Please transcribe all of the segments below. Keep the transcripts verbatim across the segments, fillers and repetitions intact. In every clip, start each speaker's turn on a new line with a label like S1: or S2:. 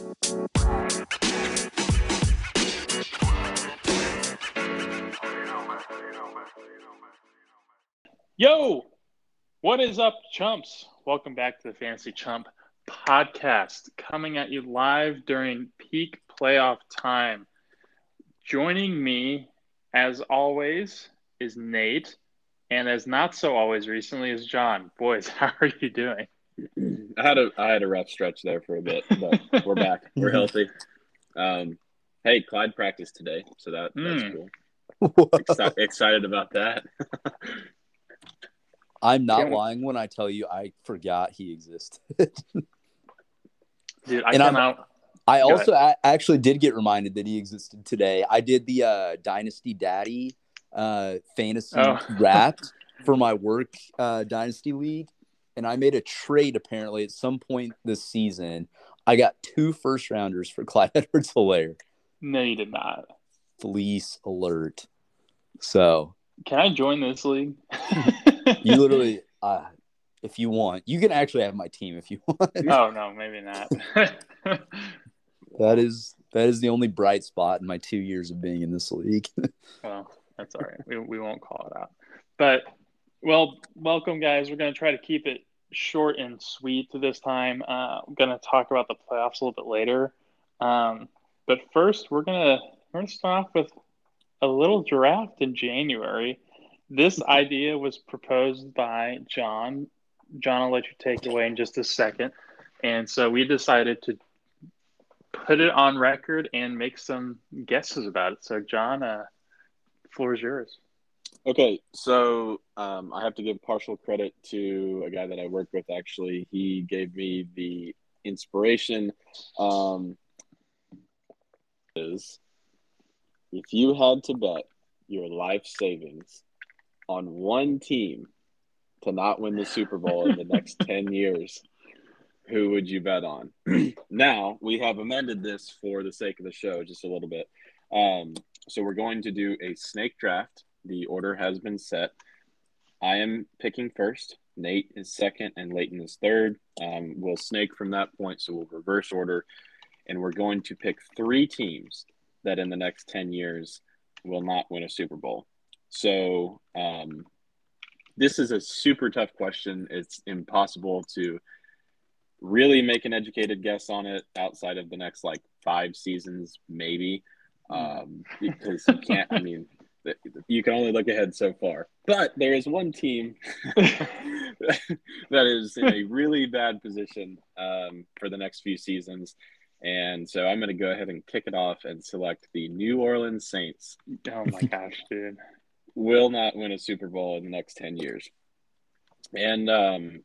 S1: Yo, what is up, chumps? Welcome back to the Fantasy Chump podcast, coming at you live during peak playoff time. Joining me, as always, is Nate, and as not so always recently is John. Boys, how are you doing?
S2: I had a I had a rough stretch there for a bit, but we're back. We're healthy. Um, hey, Clyde practiced today, so that that's
S1: Mm.
S2: cool. Exci- excited about that.
S3: I'm not
S1: Can't-
S3: lying when I tell you I forgot he existed.
S1: Dude, I
S3: And I'm-
S1: cannot.
S3: I
S1: Go
S3: also a- actually did get reminded that he existed today. I did the uh, Dynasty Daddy uh, fantasy
S1: Oh.
S3: wrapped for my work uh, Dynasty League, and I made a trade apparently at some point this season. I got two first rounders for Clyde Edwards-Helaire.
S1: No, you did not.
S3: Fleece alert. So
S1: Can I join this league?
S3: you literally, uh, if you want, you can actually have my team if you want.
S1: Oh, no, maybe not.
S3: That is that is the only bright spot in my two years of being in this league.
S1: Well, that's all right. We we won't call it out. But, well, welcome, guys. We're going to try to keep it short and sweet to this time. Uh, I'm going to talk about the playoffs a little bit later. Um, but first, we're going to we're gonna start off with a little draft in January. This idea was proposed by John. John, I'll let you take it away in just a second. And so we decided to put it on record and make some guesses about it. So, John, uh, floor is yours.
S2: Okay, so um, I have to give partial credit to a guy that I work with. Actually, he gave me the inspiration. Um, is if you had to bet your life savings on one team to not win the Super Bowl in the next ten years, who would you bet on? Now, we have amended this for the sake of the show just a little bit. Um, so we're going to do a snake draft. The order has been set. I am picking first. Nate is second, and Leighton is third. Um, we'll snake from that point, so we'll reverse order. And we're going to pick three teams that in the next ten years will not win a Super Bowl. So um, this is a super tough question. It's impossible to really make an educated guess on it outside of the next like five seasons, maybe, um, because you can't. I mean, you can only look ahead so far. But there is one team that is in a really bad position um, for the next few seasons, and so I'm going to go ahead and kick it off and select the New Orleans Saints.
S1: Oh, my gosh, dude.
S2: Will not win a Super Bowl in the next ten years, and um.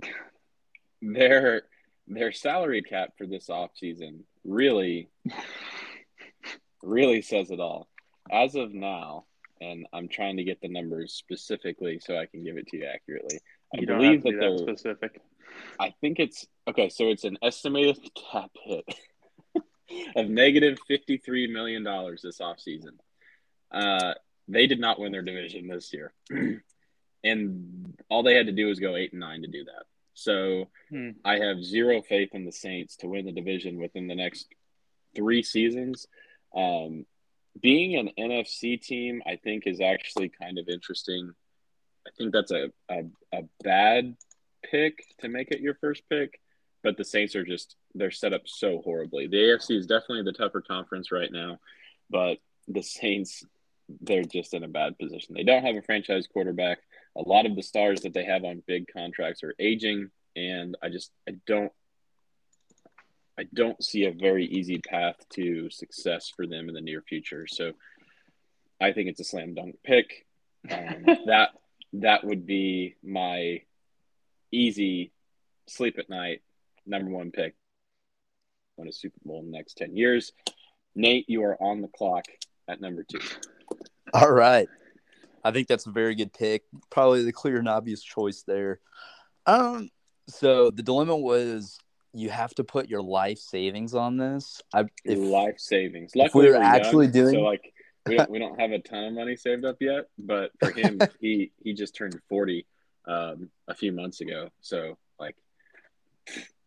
S2: Their their salary cap for this offseason really, really says it all. As of now, and I'm trying to get the numbers specifically so I can give it to you accurately. I
S1: You don't
S2: believe
S1: have to be
S2: that
S1: that
S2: they're
S1: specific.
S2: I think it's okay, so it's an estimated cap hit of negative fifty-three million dollars this offseason. Uh, they did not win their division this year. And all they had to do was go eight and nine to do that. So
S1: Hmm.
S2: I have zero faith in the Saints to win the division within the next three seasons. Um, being an N F C team, I think, is actually kind of interesting. I think that's a, a, a bad pick to make it your first pick, but the Saints are just – they're set up so horribly. The A F C is definitely the tougher conference right now, but the Saints, they're just in a bad position. They don't have a franchise quarterback. A lot of the stars that they have on big contracts are aging, and I just I don't I don't see a very easy path to success for them in the near future. So I think it's a slam dunk pick. Um, that that would be my easy sleep at night number one pick. Win a Super Bowl in the next ten years. Nate, you are on the clock at number two.
S3: All right. I think that's a very good pick. Probably the clear and obvious choice there. Um, so the dilemma was you have to put your life savings on this. I, if,
S2: Life savings.
S3: if
S2: Luckily,
S3: we're
S2: we're
S3: actually
S2: young,
S3: doing,
S2: so like we don't we don't have a ton of money saved up yet. But for him, he he just turned forty um, a few months ago. So like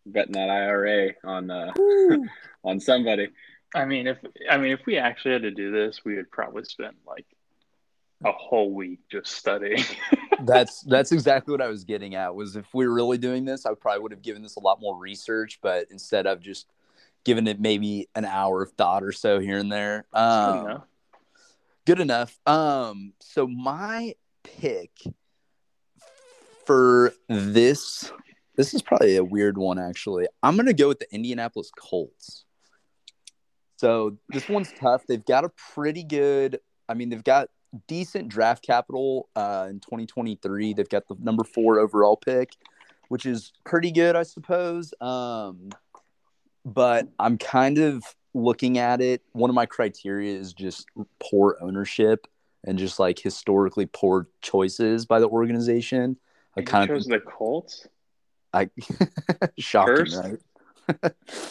S2: betting that I R A on uh, on somebody.
S1: I mean, if I mean if we actually had to do this, we would probably spend like a whole week just studying.
S3: That's that's exactly what I was getting at. Was if we were really doing this, I probably would have given this a lot more research, but instead I've just given it maybe an hour of thought or so here and there.
S1: That's good
S3: Um,
S1: enough.
S3: Good enough. Um, so my pick for this, this is probably a weird one actually. I'm gonna go with the Indianapolis Colts. So this one's tough. They've got a pretty good. I mean, they've got decent draft capital uh, in twenty twenty-three. They've got the number four overall pick, which is pretty good, I suppose. Um, but I'm kind of looking at it. One of my criteria is just poor ownership and just like historically poor choices by the organization. I
S1: You
S3: kind
S1: chose
S3: of
S1: the Colts
S3: I shocking,
S1: first.
S3: right?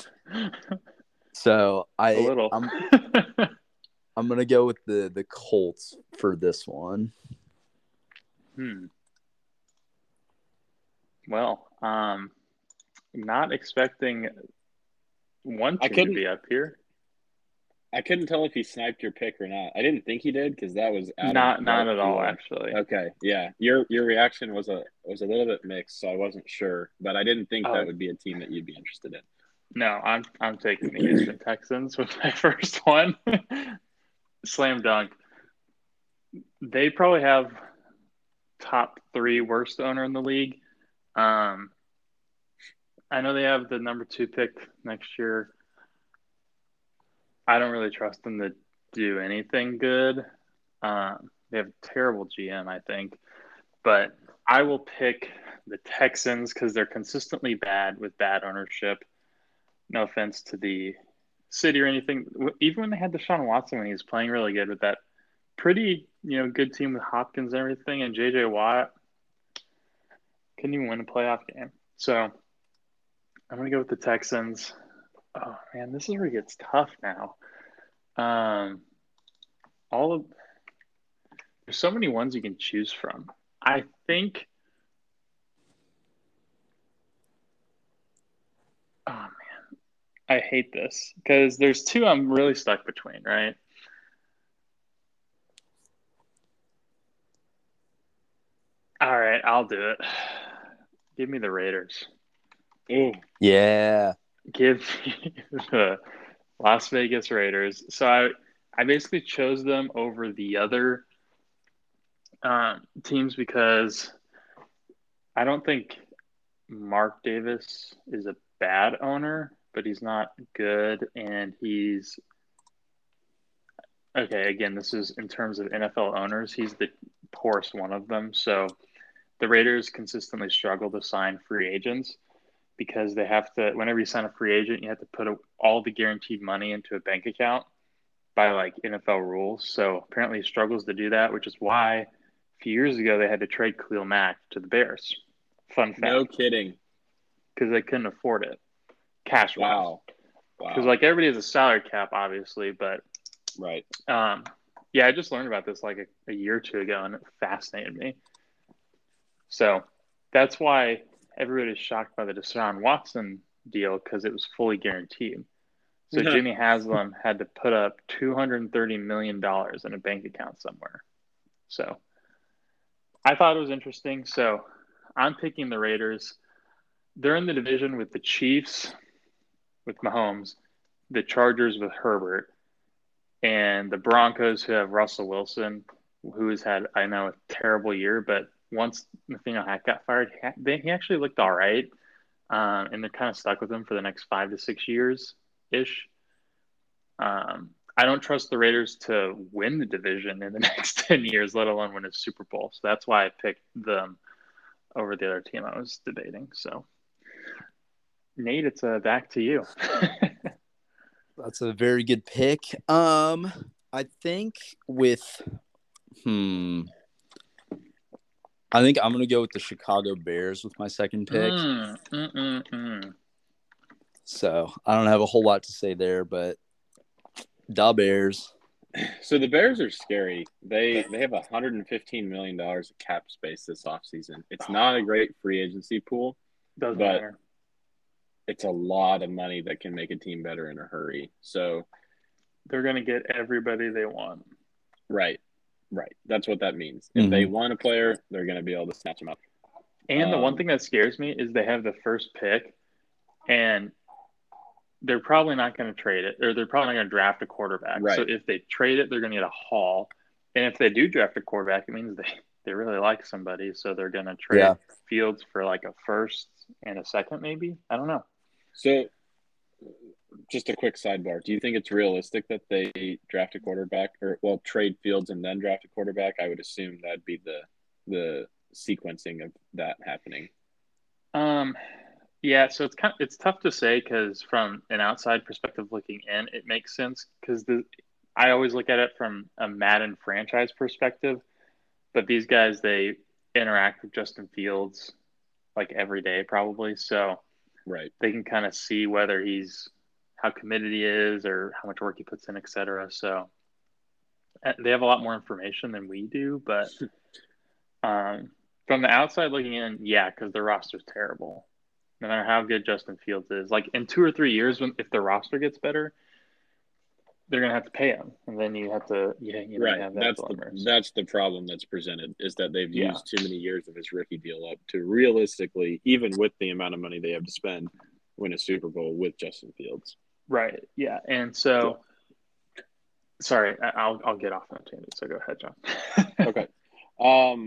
S3: So
S1: A
S3: I
S1: little.
S3: I'm I'm gonna go with the the Colts for this one.
S1: hmm. Well, um, not expecting one
S2: I
S1: team to
S2: couldn't
S1: be up here.
S2: I couldn't tell if he sniped your pick or not. I didn't think he did because that was out
S1: Not
S2: of
S1: not
S2: left
S1: at all,
S2: field.
S1: actually.
S2: Okay, yeah. Your your reaction was a was a little bit mixed, so I wasn't sure, but I didn't think
S1: Oh,
S2: that would be a team that you'd be interested in.
S1: no, I'm I'm taking the Houston Texans with my first one. Slam dunk. They probably have top three worst owner in the league. Um, I know they have the number two pick next year. I don't really trust them to do anything good. Um, they have a terrible G M, I think. But I will pick the Texans because they're consistently bad with bad ownership. No offense to the city or anything. Even when they had Deshaun Watson when he was playing really good with that pretty, you know, good team with Hopkins and everything, and J J Watt couldn't even win a playoff game. So I'm gonna go with the Texans. Oh man, this is where it gets tough now. Um, all of there's so many ones you can choose from. I think. Oh man, I hate this because there's two I'm really stuck between, right? All right, I'll do it. Give me the Raiders.
S2: Ooh,
S3: Yeah.
S1: Give me the Las Vegas Raiders. So I, I basically chose them over the other um, teams because I don't think Mark Davis is a bad owner, but he's not good, and he's okay. Again, this is in terms of N F L owners. He's the poorest one of them. So the Raiders consistently struggle to sign free agents because they have to, whenever you sign a free agent, you have to put a, all the guaranteed money into a bank account by like N F L rules. So apparently he struggles to do that, which is why a few years ago they had to trade Khalil Mack to the Bears. Fun fact.
S2: no kidding.
S1: Because they couldn't afford it cash wise.
S2: Wow.
S1: Because
S2: Wow.
S1: like everybody has a salary cap, obviously, but
S2: Right.
S1: um, yeah, I just learned about this like a, a year or two ago, and it fascinated me. So that's why everybody's shocked by the Deshaun Watson deal because it was fully guaranteed. So Jimmy Haslam had to put up two hundred thirty million dollars in a bank account somewhere. So I thought it was interesting. So I'm picking the Raiders. They're in the division with the Chiefs with Mahomes, the Chargers with Herbert, and the Broncos who have Russell Wilson, who has had, I know, a terrible year, but once Nathaniel Hack got fired, he actually looked all right. Um, and they're kind of stuck with him for the next five to six years ish. Um, I don't trust the Raiders to win the division in the next ten years, let alone win a Super Bowl. So that's why I picked them over the other team I was debating. So, Nate, it's uh, back to you.
S3: That's a very good pick. Um, I think with, hmm, I think I'm gonna go with the Chicago Bears with my second pick.
S1: Mm, mm, mm, mm.
S3: So I don't have a whole lot to say there, but da Bears.
S2: So the Bears are scary. They they have one hundred fifteen million dollars of cap space this offseason. It's not a great free agency pool.
S1: Doesn't
S2: But-
S1: matter.
S2: it's a lot of money that can make a team better in a hurry. So
S1: they're going to get everybody they want.
S2: Right, right. That's what that means. If
S3: Mm-hmm.
S2: they want a player, they're going to be able to snatch him up.
S1: And the
S2: Um,
S1: one thing that scares me is they have the first pick, and they're probably not going to trade it, or they're probably not going to draft a quarterback.
S2: Right.
S1: So if they trade it, they're going to get a haul. And if they do draft a quarterback, it means they, they really like somebody. So they're going to trade
S3: Yeah.
S1: Fields for like a first and a second, maybe. I don't know.
S2: So just a quick sidebar. Do you think it's realistic that they draft a quarterback or, well, trade Fields and then draft a quarterback? I would assume that'd be the the sequencing of that happening.
S1: Um, yeah, so it's kind of, it's tough to say because from an outside perspective looking in, it makes sense because the I always look at it from a Madden franchise perspective, but these guys, they interact with Justin Fields like every day probably, so
S2: right,
S1: they can kind of see whether he's how committed he is or how much work he puts in, et cetera. So they have a lot more information than we do, but um, from the outside looking in, yeah, because their roster's terrible. No matter how good Justin Fields is, like in two or three years, when if the roster gets better, they're gonna have to pay him, and then you have to, yeah, you know,
S2: right.
S1: have that
S2: That's the that's the problem that's presented is that they've
S1: yeah.
S2: used too many years of his rookie deal up to realistically, even with the amount of money they have to spend, win a Super Bowl with Justin Fields.
S1: Right. Yeah, and so, sorry, I'll I'll get off on a tangent. So go ahead, John.
S2: Okay. Um.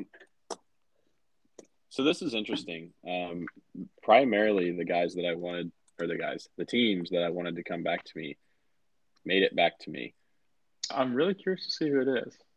S2: So this is interesting. Um, primarily the guys that I wanted, or the guys, the teams that I wanted to come back to me, made it back to me.
S1: I'm really curious to see who it is.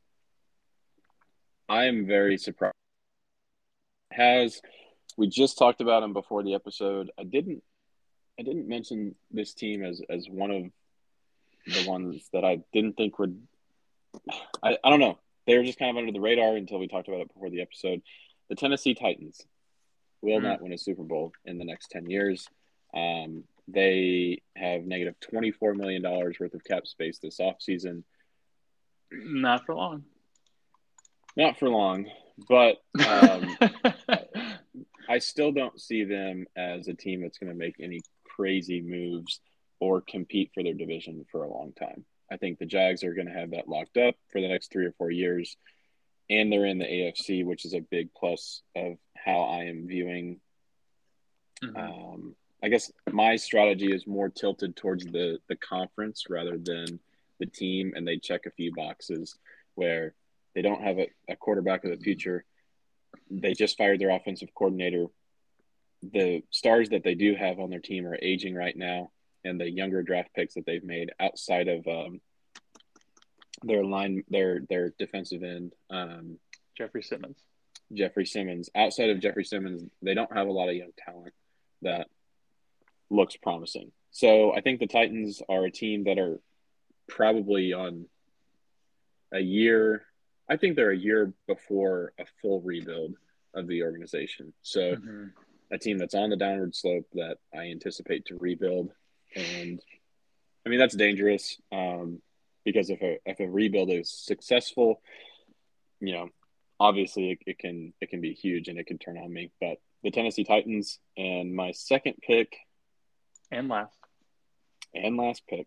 S2: I am very surprised. Has we just talked about him before the episode? I didn't. I didn't mention this team as as one of the ones that I didn't think would. I, I don't know. They were just kind of under the radar until we talked about it before the episode. The Tennessee Titans will mm-hmm. not win a Super Bowl in the next ten years. Um, they have negative twenty-four million dollars worth of cap space this offseason.
S1: Not for long.
S2: Not for long, but um, I still don't see them as a team that's going to make any crazy moves or compete for their division for a long time. I think the Jags are going to have that locked up for the next three or four years. And they're in the A F C, which is a big plus of how I am viewing. Mm-hmm. Um, I guess my strategy is more tilted towards the, the conference rather than the team, and they check a few boxes where they don't have a, a quarterback of the future. They just fired their offensive coordinator. The stars that they do have on their team are aging right now, and the younger draft picks that they've made outside of um, – their line, their their defensive end, um,
S1: Jeffrey Simmons.
S2: Jeffrey Simmons. Outside of Jeffrey Simmons, they don't have a lot of young talent that looks promising. So I think the Titans are a team that are probably on a year. I think they're a year before a full rebuild of the organization. So mm-hmm. a team that's on the downward slope that I anticipate to rebuild. And I mean, that's dangerous. Um, Because if a if a rebuild is successful, you know, obviously it, it can it can be huge and it can turn on me. But the Tennessee Titans and my second pick
S1: and last
S2: and last pick.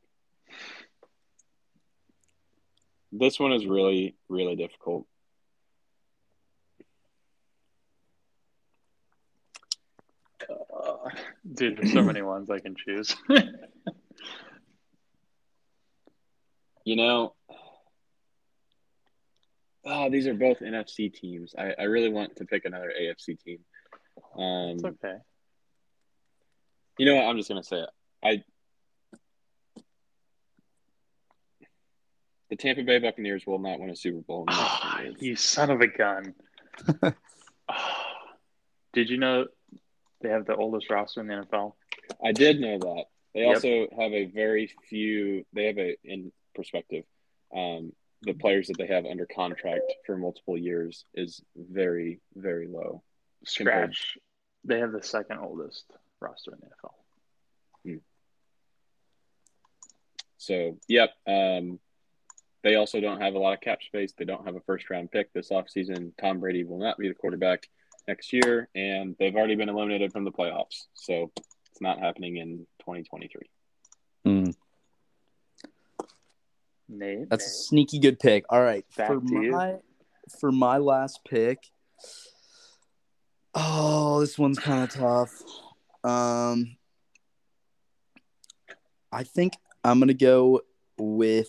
S2: This one is really really difficult.
S1: Uh, dude, there's so many ones I can choose.
S2: You know, oh, these are both N F C teams. I, I really want to pick another A F C team. Um,
S1: it's okay.
S2: You know what? I'm just going to say it. I, the Tampa Bay Buccaneers will not win a Super Bowl. In the next
S1: oh,
S2: years.
S1: You son of a gun. oh, did you know they have the oldest roster in the N F L?
S2: I did know that. They
S1: Yep.
S2: also have a very few – they have a – in perspective, um, the players that they have under contract for multiple years is very, very low.
S1: Scratch. They have the second oldest roster in the N F L.
S2: Hmm. So, yep. Um, they also don't have a lot of cap space. They don't have a first-round pick this offseason. Tom Brady will not be the quarterback next year, and they've already been eliminated from the playoffs. So, It's not happening in twenty twenty-three.
S3: Mm,
S1: Nate,
S3: that's a sneaky good pick. All right,
S1: Back
S3: for
S1: to you.
S3: my for my last pick. Oh, this one's kind of tough. Um, I think I'm gonna go with.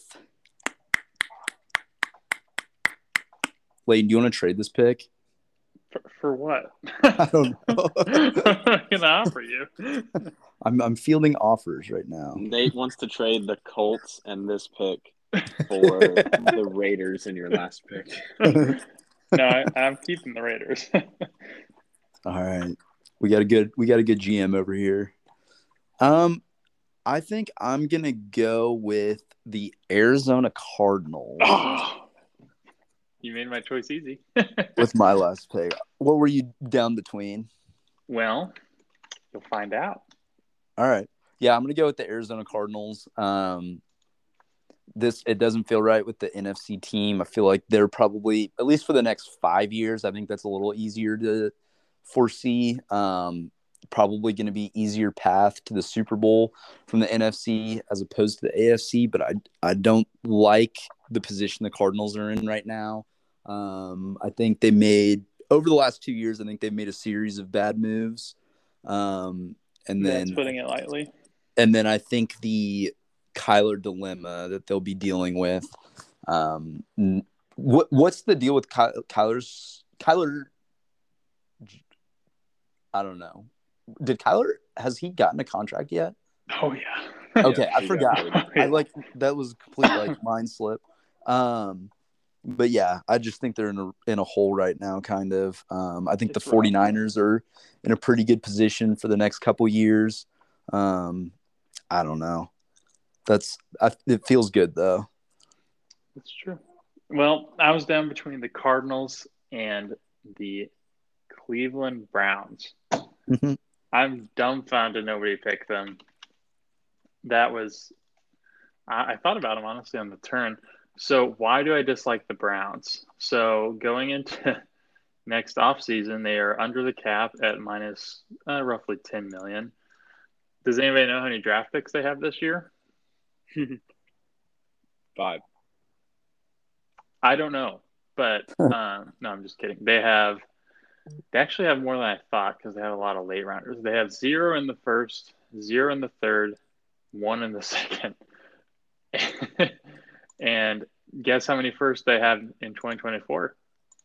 S3: Layden, do you want to trade this pick?
S1: For, for what?
S3: I don't know.
S1: I'm gonna offer you.
S3: I'm I'm fielding offers right now.
S2: Nate wants to trade the Colts and this pick for the Raiders in your last pick.
S1: No, I, I'm keeping the Raiders.
S3: All right, we got a good we got a good G M over here. Um, I think I'm gonna go with the Arizona Cardinals
S1: Oh, you made my choice easy.
S3: with my last pick. What were you down between?
S1: Well, you'll find out.
S3: All right, yeah, I'm gonna go with the Arizona Cardinals. Um, this it doesn't feel right with the N F C team. I feel like they're probably, at least for the next five years, I think that's a little easier to foresee. Um, probably going to be easier path to the Super Bowl from the N F C as opposed to the A F C, but I I don't like the position the Cardinals are in right now. Um, I think they made over the last two years. I think they've made a series of bad moves, um, and
S1: That's
S3: then
S1: putting it lightly.
S3: and then I think the Kyler dilemma that they'll be dealing with. Um, what what's the deal with Ky- Kyler's Kyler? I don't know. Did Kyler has he gotten a contract yet?
S1: Oh yeah.
S3: Okay,
S2: Yeah,
S3: I
S2: he
S3: forgot.
S2: got paid.
S1: Yeah.
S3: I like that was a complete like mind slip. Um, but yeah, I just think they're in a in a hole right now, kind of. Um, I think
S1: It's
S3: the
S1: rough.
S3: 49ers are in a pretty good position for the next couple years. Um, I don't know. That's I, it feels good though.
S1: That's true. Well, I was down between the Cardinals and the Cleveland Browns. I'm dumbfounded nobody picked them. That was I, I thought about them honestly on the turn. So why do I dislike the Browns? So going into next offseason, they are under the cap at minus uh, roughly ten million. Does anybody know how many draft picks they have this year?
S2: Five.
S1: I don't know, but um, no, I'm just kidding. They have, they actually have more than I thought because they have a lot of late rounders. They have zero in the first, zero in the third, one in the second, and guess how many first they have in twenty twenty-four?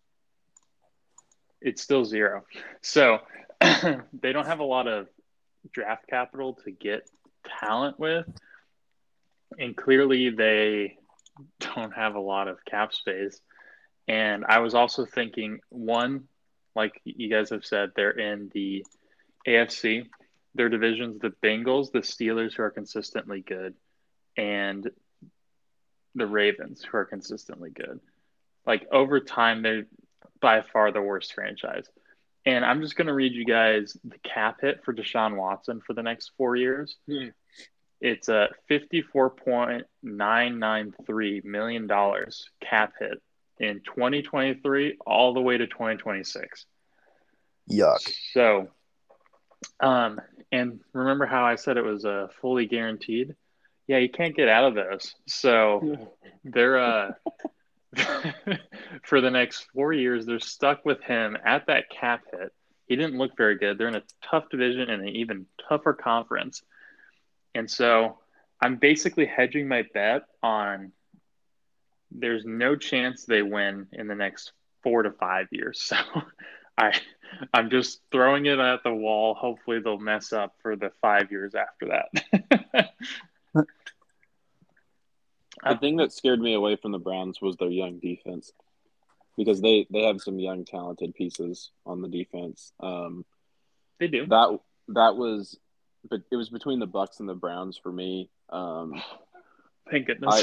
S1: It's still zero. So they don't have a lot of draft capital to get talent with, and clearly they don't have a lot of cap space. And I was also thinking, one, like you guys have said, they're in the A F C. Their divisions, the Bengals, the Steelers, who are consistently good, and the Ravens, who are consistently good. Like over time, they're by far the worst franchise. And I'm just going to read you guys the cap hit for Deshaun Watson for the next four years.
S2: Hmm.
S1: It's a fifty-four point nine nine three million dollars cap hit in twenty twenty-three all the way to twenty twenty-six.
S3: Yuck.
S1: So, um, and remember how I said it was uh, fully guaranteed? Yeah, you can't get out of those. So they're uh, for the next four years, they're stuck with him at that cap hit. He didn't look very good. They're in a tough division and an even tougher conference. And so I'm basically hedging my bet on there's no chance they win in the next four to five years. So I, I'm just throwing it at the wall. Hopefully they'll mess up for the five years after that.
S2: The thing that scared me away from the Browns was their young defense, because they, they have some young talented pieces on the defense. Um,
S1: They do.
S2: that that was, but it was between the Bucks and the Browns for me. Um,
S1: Thank goodness.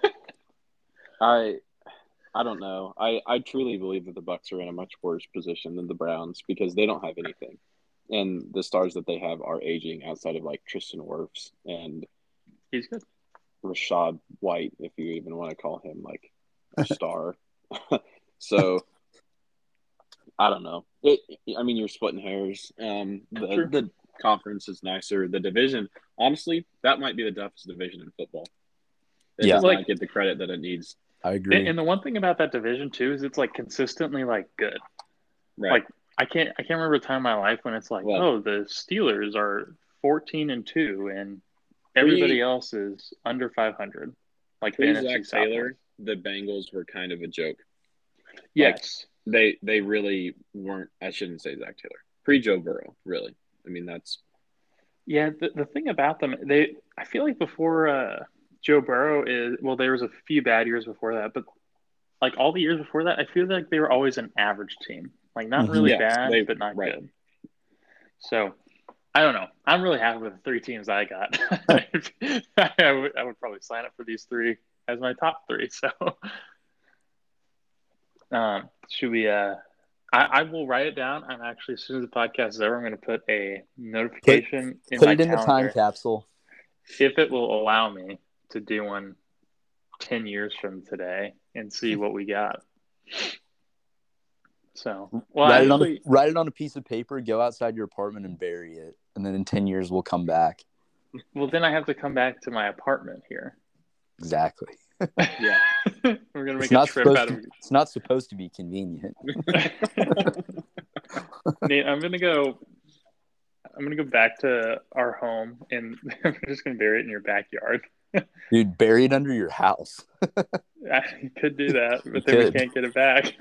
S2: I I don't know. I, I truly believe that the Bucks are in a much worse position than the Browns because they don't have anything, and the stars that they have are aging outside of like Tristan Wirfs and
S1: He's good.
S2: Rashad White, if you even want to call him like a star. So I don't know. It. I mean, you're splitting hairs. Um, the
S1: True.
S2: the conference is nicer. The division, honestly, that might be the toughest division in football. It
S3: Yeah.
S2: does
S1: Like-
S2: not get the credit that it needs.
S3: I agree.
S1: And the one thing about that division too is it's like consistently like good.
S2: Right.
S1: Like I can't I can't remember a time in my life when it's like,
S2: Well-
S1: oh, the Steelers are fourteen and two and everybody
S2: Pre-
S1: else is under five hundred. Like the
S2: Pre
S1: N F C
S2: Zach
S1: South
S2: Taylor,
S1: ones.
S2: the Bengals were kind of a joke.
S1: Yes.
S2: They they really weren't. I shouldn't say Zach Taylor. Pre Joe Burrow, really. I mean, that's
S1: Yeah, the, the thing about them, they I feel like before uh, Joe Burrow is well, there was a few bad years before that, but like all the years before that, I feel like they were always an average team, like not
S3: Mhm.
S1: really
S2: Yes,
S1: bad,
S2: they-
S1: but not
S2: right.
S1: good. So I don't know. I'm really happy with the three teams I got. I would I would probably sign up for these three as my top three. So, um, should we? Uh, I, I will write it down. I'm actually, as soon as the podcast is over, I'm going to put a notification in
S3: Put
S1: my
S3: it in the time
S1: calendar
S3: capsule.
S1: if it will allow me to do one ten years from today and see what we got. So, well,
S3: write,
S1: actually,
S3: it on a, write it on a piece of paper, go outside your apartment and bury it. And then in ten years, we'll come back.
S1: well, then I have to come back to my apartment here.
S3: Exactly.
S2: yeah.
S1: We're going to
S3: It's
S1: make a
S3: not,
S1: trip
S3: supposed
S1: out
S3: to,
S1: of
S3: it's not supposed to be convenient.
S1: Nate, I'm gonna go. I'm gonna go back to our home, and I'm just gonna bury it in your backyard.
S3: Dude, bury it under your house.
S1: I could do that, but
S3: You
S1: then
S3: could.
S1: we can't get it back.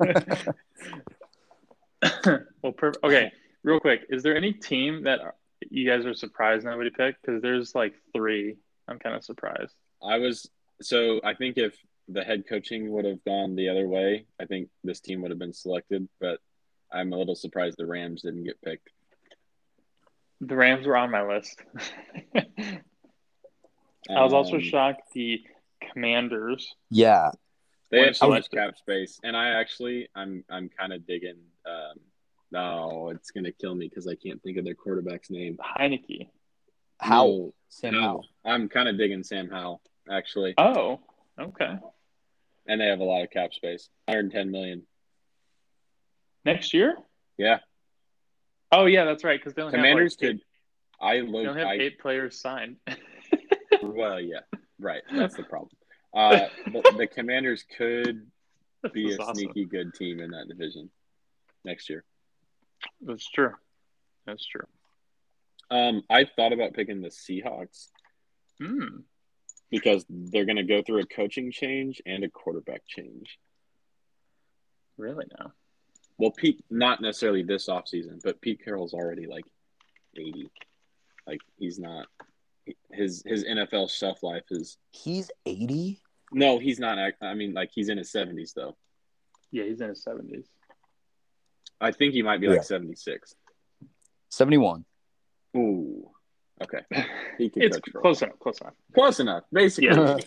S1: Well, perfect. Okay, real quick, is there any team that you guys are surprised nobody picked? Because there's like three. I'm kind of surprised.
S2: I was so I think if the head coaching would have gone the other way, I think this team would have been selected. But I'm a little surprised the Rams didn't get picked.
S1: The Rams were on my list. I was also
S2: Um,
S1: shocked the Commanders.
S3: Yeah.
S2: They
S1: When
S2: have so much
S1: selected.
S2: cap space, and I actually, I'm, I'm kind of digging. Um, no, it's gonna kill me because I can't think of their quarterback's name.
S1: Heineke.
S3: Howell.
S2: No,
S3: Sam
S2: no.
S3: Howell.
S2: I'm kind of digging Sam Howell actually,
S1: Oh, okay.
S2: and they have a lot of cap space, one hundred ten million.
S1: Next year?
S2: Yeah,
S1: Oh yeah, that's right. Because they only
S2: Commanders
S1: have like
S2: could. I
S1: eight, they
S2: look.
S1: only have
S2: I
S1: eight players signed.
S2: well, yeah, right. That's the problem. Uh, but the Commanders could be
S1: This
S2: a
S1: is awesome.
S2: sneaky good team in that division next year.
S1: That's true. That's true.
S2: Um, I thought about picking the Seahawks
S1: Hmm.
S2: because they're going to go through a coaching change and a quarterback change.
S1: Really now?
S2: Well, Pete, not necessarily this offseason, but Pete Carroll's already like eighty. Like he's not his his N F L shelf life is
S3: He's eighty?
S2: no, he's not. act- I mean, like he's in his seventies though.
S1: Yeah, he's in his seventies.
S2: I think he might be like
S3: Yeah.
S2: seventy-six.
S3: seventy-one.
S2: Ooh, okay, he could
S1: It's
S2: coach for a
S1: close enough. Close enough.
S2: close enough, basically.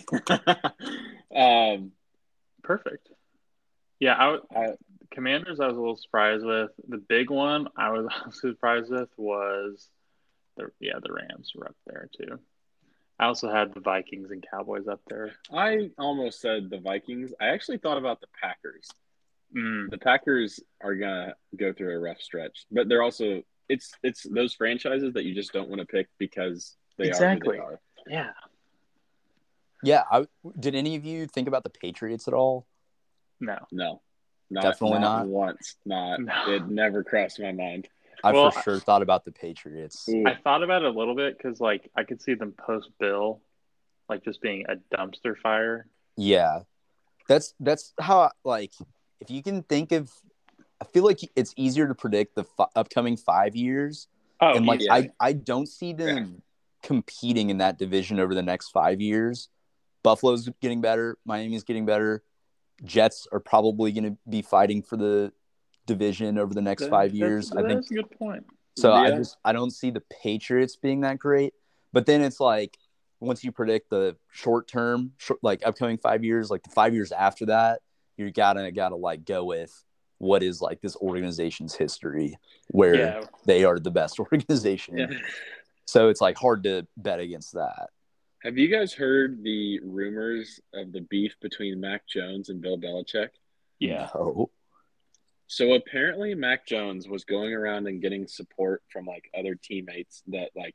S2: um,
S1: Perfect. Yeah, I, would-
S2: I,
S1: Commanders. I was a little surprised with. The big one I was surprised with was the yeah the Rams were up there too. I also had the Vikings and Cowboys up there.
S2: I almost said the Vikings. I actually thought about the Packers.
S1: Mm.
S2: The Packers are gonna go through a rough stretch, but they're also it's it's those franchises that you just don't want to pick because they
S1: Exactly.
S2: are who they are.
S1: Yeah.
S3: Yeah. I, did any of you think about the Patriots at all?
S1: No.
S2: No, not,
S3: Definitely
S2: not
S3: not.
S2: once. Not
S1: No.
S2: it never crossed my mind.
S3: I
S1: Well,
S3: for sure thought about the Patriots.
S2: Ooh,
S1: I thought about it a little bit because, like, I could see them post Bill, like, just being a dumpster fire.
S3: Yeah. That's that's how I, like if you can think of I feel like it's easier to predict the f- upcoming five years
S1: Oh,
S3: and like
S2: yeah.
S3: I I don't see them competing in that division over the next five years. Buffalo's getting better, Miami's getting better. Jets are probably going to be fighting for the division over the next
S1: that-
S3: five
S1: that's-
S3: years. I think
S1: That's a good point.
S3: so. I
S2: Yeah.
S3: just I don't see the Patriots being that great. But then it's like once you predict the short term, short, like upcoming five years, like the five years after that, you gotta gotta like go with what is like this organization's history, where
S1: Yeah.
S3: they are the best organization.
S2: yeah.
S3: So it's like hard to bet against that.
S2: Have you guys heard the rumors of the beef between Mac Jones and Bill Belichick?
S1: Yeah.
S3: No.
S2: So apparently Mac Jones was going around and getting support from like other teammates that like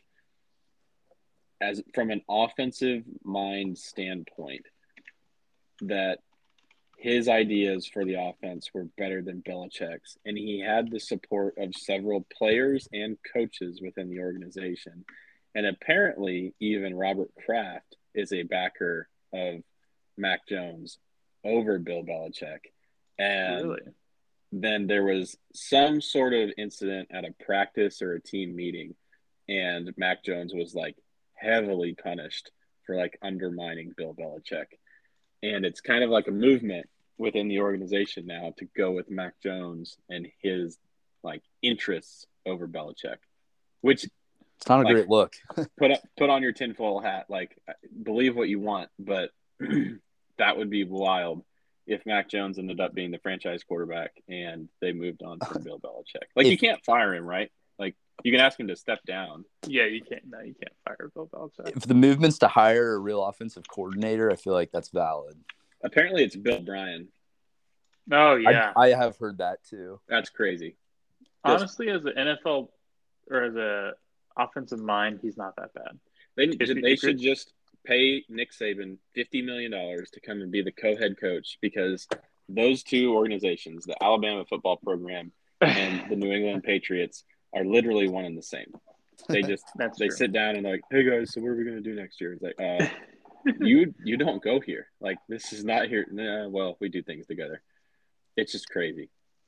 S2: as from an offensive mind standpoint that his ideas for the offense were better than Belichick's, and he had the support of several players and coaches within the organization. And apparently even Robert Kraft is a backer of Mac Jones over Bill Belichick. And
S1: Really?
S2: then there was some sort of incident at a practice or a team meeting, and Mac Jones was like heavily punished for like undermining Bill Belichick. And it's kind of like a movement within the organization now to go with Mac Jones and his like interests over Belichick, which
S3: It's not a
S2: like,
S3: great look.
S2: put up, put on your tinfoil hat. Like, believe what you want, but that would be wild if Mac Jones ended up being the franchise quarterback and they moved on from Bill Belichick. Like,
S3: If-
S2: you can't fire him, right? Like, you can ask him to step down.
S1: Yeah, you can't. No, you can't fire Bill Belichick.
S3: If the movement's to hire a real offensive coordinator, I feel like that's valid.
S2: Apparently, it's Bill Bryan.
S1: Oh yeah.
S3: I, I have heard that too.
S2: That's crazy.
S1: Honestly, as an N F L or as a offensive mind, he's not that bad.
S2: They
S1: If you-
S2: they
S1: if you're-
S2: should just pay Nick Saban fifty million dollars to come and be the co-head coach, because those two organizations, the Alabama football program and the New England Patriots, are literally one and the same. They just
S1: That's
S2: they
S1: true.
S2: sit down and they're like, "Hey guys, so what are we gonna do next year?" It's like, uh, you you don't go here. Like, this is not here. Nah, well, we do things together. It's just crazy.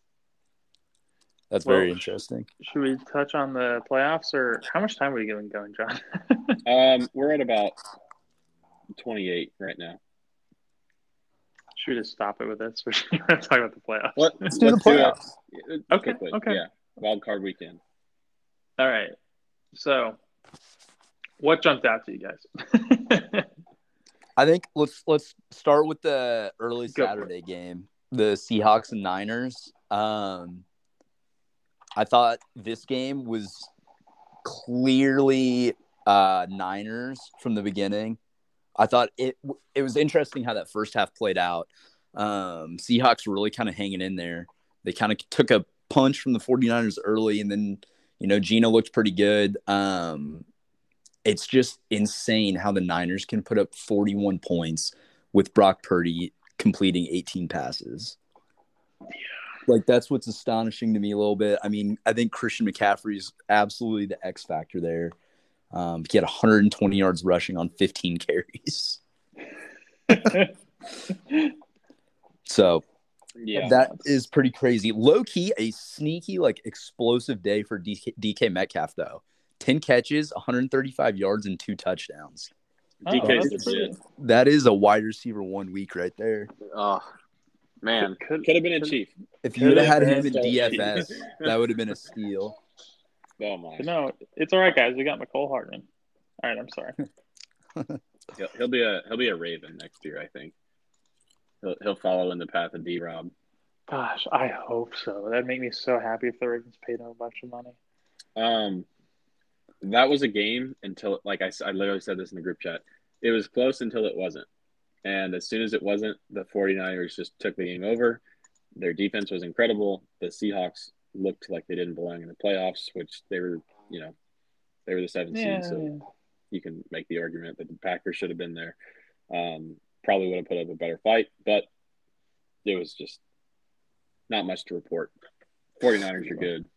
S3: That's
S1: Well,
S3: very interesting.
S1: Should we touch on the playoffs, or how much time are we going going, John?
S2: Um, we're at about twenty-eight right now.
S1: Should we just stop it with this? We're going to talk about the playoffs.
S2: Let,
S3: Let's do the playoffs.
S2: it
S1: Okay,
S2: quickly.
S1: okay.
S2: Yeah, wild card weekend.
S1: All right. So, what jumped out to you guys?
S3: I think let's let's start with the early
S1: Go for
S3: Saturday game, the Seahawks and Niners. Um, I thought this game was clearly uh, Niners from the beginning. I thought it it was interesting how that first half played out. Um, Seahawks were really kind of hanging in there. They kind of took a punch from the 49ers early, and then, you know, Gino looked pretty good. Um, it's just insane how the Niners can put up forty-one points with Brock Purdy completing eighteen passes. Like, that's what's astonishing to me a little bit. I mean, I think Christian McCaffrey's absolutely the X factor there. Um, he had one hundred twenty yards rushing on fifteen carries. So
S2: Yeah,
S3: that is pretty crazy. Low key, a sneaky, like, explosive day for D K, D K Metcalf, though. ten catches, one hundred thirty-five yards, and two touchdowns.
S2: D K's
S1: Oh, that's
S2: legit.
S3: That is a wide receiver one week right there.
S2: Oh man,
S1: Could-
S2: could have been a
S1: could-
S2: chief.
S3: If you would have had
S2: Could
S3: him
S2: have
S3: in
S2: been
S3: D F
S2: a
S3: S,
S2: chief.
S3: that would have been a steal.
S2: Oh my,
S1: But no, it's all right, guys. We got McCole Hardman. All right, I'm sorry.
S2: he'll, he'll be a he'll be a Raven next year. I think he'll he'll follow in the path of D Rob.
S1: Gosh, I hope so. That'd make me so happy if the Ravens paid him a bunch of money.
S2: Um, that was a game until, like I, I literally said this in the group chat. It was close until it wasn't. And as soon as it wasn't, the 49ers just took the game over. Their defense was incredible. The Seahawks looked like they didn't belong in the playoffs, which they were, you know, they were the seventh
S1: Yeah,
S2: seed. So you can make the argument that the Packers should have been there. Um, probably would have put up a better fight, but it was just not much to report. 49ers are good.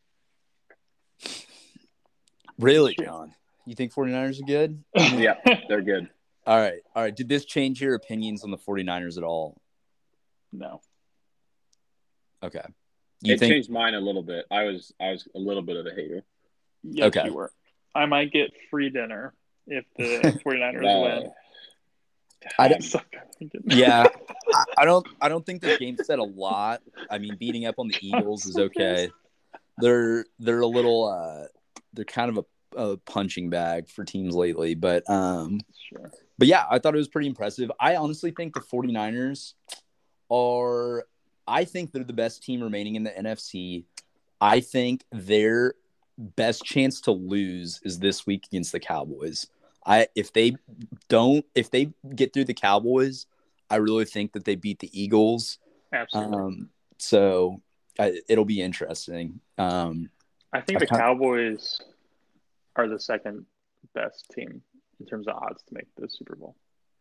S3: Really, John? You think 49ers are good?
S2: Yeah, they're good.
S3: All right. All right. Did this change your opinions on the 49ers at all?
S1: No.
S3: Okay. You
S2: It
S3: think
S2: changed mine a little bit. I was I was a little bit of a hater.
S1: Yes,
S3: Okay.
S1: you were. I might get free dinner if the 49ers
S2: Uh,
S1: win.
S3: I don't-
S1: Suck. I'm thinking.
S3: Yeah, I, I don't. I don't think this game said a lot. I mean, beating up on the Eagles is okay. They're they're a little. Uh, they're kind of a, a punching bag for teams lately, but um,
S1: Sure.
S3: but yeah, I thought it was pretty impressive. I honestly think the 49ers are. I think they're the best team remaining in the N F C. I think their best chance to lose is this week against the Cowboys. I if they don't if they get through the Cowboys, I really think that they beat the Eagles.
S1: Absolutely.
S3: Um, so I, it'll be interesting. Um,
S1: I think
S3: I
S1: the
S3: kinda-
S1: Cowboys are the second best team in terms of odds to make the Super Bowl.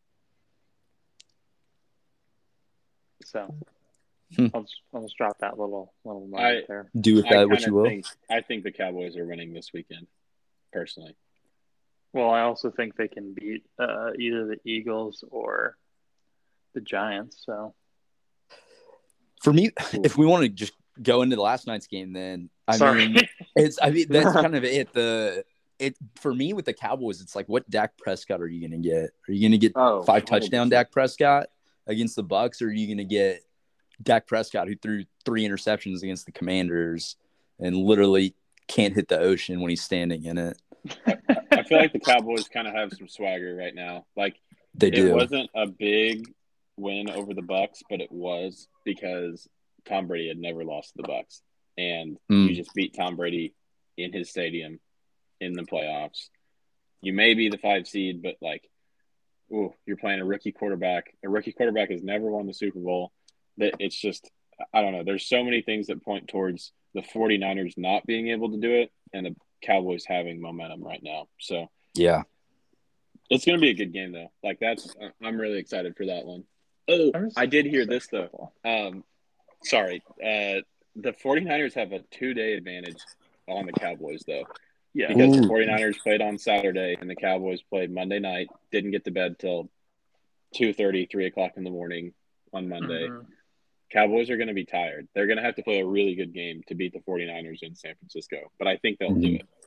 S1: So
S3: Hmm.
S1: I'll just, I'll just drop that little little
S2: I-
S1: nugget there.
S3: do with
S2: I
S3: that what
S2: kinda
S3: you will.
S2: think I think the Cowboys are winning this weekend, personally.
S1: Well, I also think they can beat uh, either the Eagles or the Giants. So
S3: For me,
S2: Ooh.
S3: if we want to just go into the last night's game, then I
S1: sorry.
S3: mean, it's I mean that's kind of it. The it for me with the Cowboys, it's like, what Dak Prescott are you going to get? Are you going to get
S2: Oh,
S3: five
S2: one hundred
S3: touchdown
S2: percent.
S3: Dak Prescott against the Bucks, or are you going to get Dak Prescott who threw three interceptions against the Commanders and literally can't hit the ocean when he's standing in it?
S2: I feel like the Cowboys kind of have some swagger right now. Like,
S3: They
S2: it
S3: do.
S2: wasn't a big win over the Bucks, but it was because Tom Brady had never lost to the Bucks, and
S3: Mm.
S2: you just beat Tom Brady in his stadium in the playoffs. You may be the five seed, but like, ooh, you're playing a rookie quarterback. A rookie quarterback has never won the Super Bowl. That it's just, I don't know. There's so many things that point towards the 49ers not being able to do it, and the Cowboys having momentum right now. So
S3: Yeah.
S2: it's going to be a good game, though. Like, that's I'm really excited for that one. Oh,
S1: I'm just-
S2: I did hear this, though.
S1: football.
S2: Um, sorry. Uh, the 49ers have a two-day advantage on the Cowboys, though,
S1: Yeah.
S2: because the
S3: Ooh.
S2: 49ers played on Saturday and the Cowboys played Monday night, didn't get to bed till two thirty, three o'clock in the morning on Monday.
S1: Mhm.
S2: Cowboys are going to be tired. They're going to have to play a really good game to beat the 49ers in San Francisco, but I think they'll do
S3: Mhm.
S2: it.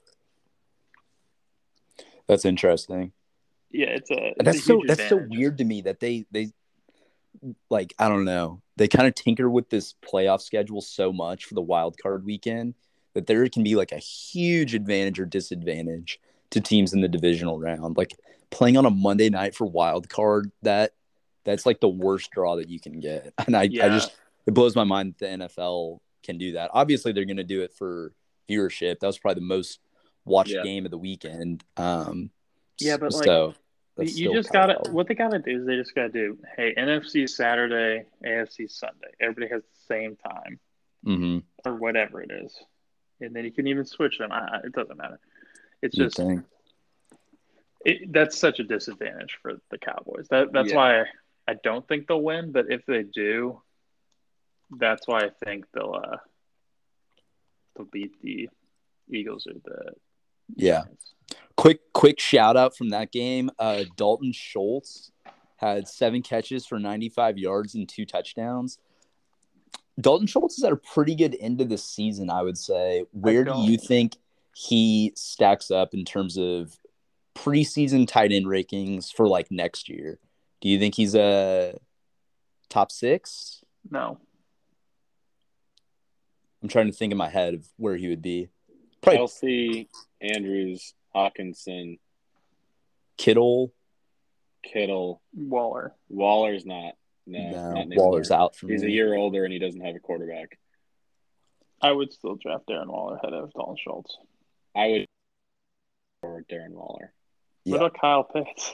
S3: That's interesting.
S1: Yeah, it's a. It's
S3: that's
S1: a
S3: so
S1: huge
S3: that's so
S1: advantage.
S3: weird to me that they they like I don't know, they kind of tinker with this playoff schedule so much for the wild card weekend that there can be like a huge advantage or disadvantage to teams in the divisional round. Like playing on a Monday night for wild card, that that's like the worst draw that you can get. And I,
S1: Yeah.
S3: I just it blows my mind that the N F L can do that. Obviously they're going to do it for viewership. That was probably the most watched
S2: Yeah.
S3: game of the weekend. Um
S1: Yeah, but, like,
S3: so that's
S1: You
S3: still
S1: just
S3: kinda
S1: gotta.
S3: wild.
S1: What they gotta do is they just gotta do. Hey, N F C Saturday, A F C Sunday. Everybody has the same time
S3: Mhm.
S1: or whatever it is, and then you can even switch them. I, it doesn't matter. It's
S3: You'd
S1: just
S3: think.
S1: it, that's such a disadvantage for the Cowboys. That that's
S2: Yeah.
S1: why I don't think they'll win. But if they do, that's why I think they'll uh, they'll beat the Eagles or the
S3: Yeah.
S1: Giants.
S3: Quick, quick shout out from that game. Uh, Dalton Schultz had seven catches for ninety-five yards and two touchdowns. Dalton Schultz is at a pretty good end of the season, I would say. Where do you
S1: don't-
S3: think he stacks up in terms of preseason tight end rankings for like next year? Do you think he's a top six?
S1: No,
S3: I'm trying to think in my head of where he would be. Probably
S2: Kelsey, Andrews, Hawkinson,
S3: Kittle.
S2: Kittle.
S1: Waller.
S2: Waller's not. No,
S3: No,
S2: not anymore.
S3: Waller's out for
S2: He's
S3: me.
S2: a year older and he doesn't have a quarterback.
S1: I would still draft Darren Waller ahead of Dalton Schultz.
S2: I would for Darren Waller.
S3: Yeah.
S1: What about Kyle Pitts?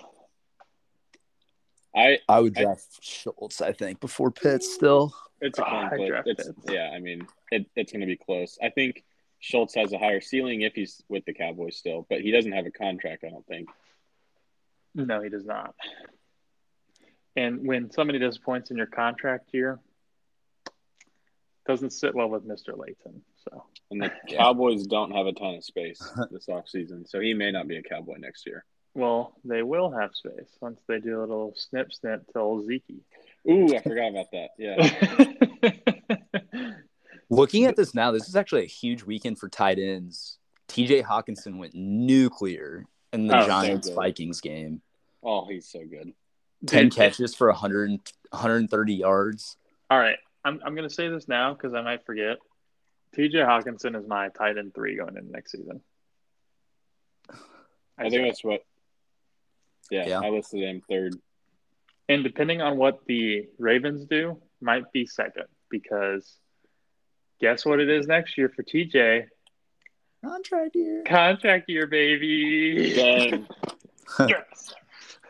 S2: I
S3: I would
S2: I-
S3: draft Schultz, I think, before Pitts still.
S2: it's a
S1: Ah,
S2: coin
S1: I'd
S2: flip.
S1: draft
S2: It's
S1: Pitts.
S2: yeah. I mean, it, it's going to be close. I think Schultz has a higher ceiling if he's with the Cowboys still, but he doesn't have a contract. I don't think.
S1: No, he does not. And when somebody disappoints in your contract year, doesn't sit well with Mister Layton. So
S2: And the
S3: Yeah.
S2: Cowboys don't have a ton of space this offseason, so he may not be a Cowboy next year.
S1: well, they will have space once they do a little snip snip till Zeke.
S2: Ooh, I forgot about that. Yeah.
S3: Looking at this now, this is actually a huge weekend for tight ends. T J Hawkinson went nuclear in the
S1: Oh, so
S3: Giants
S2: good.
S3: Vikings game.
S2: Oh, he's so good.
S3: ten
S1: Dude,
S3: catches for one hundred, one hundred thirty yards.
S1: All right, I'm I'm gonna say this now because I might forget. T J Hawkinson is my tight end three going into next season.
S2: I think that's what. Yeah,
S3: Yeah.
S2: I listed him third.
S1: And depending on what the Ravens do, might be second because guess what it is next year for T J?
S3: Contract year.
S1: Contract year, baby.
S2: Dang.
S1: Yes.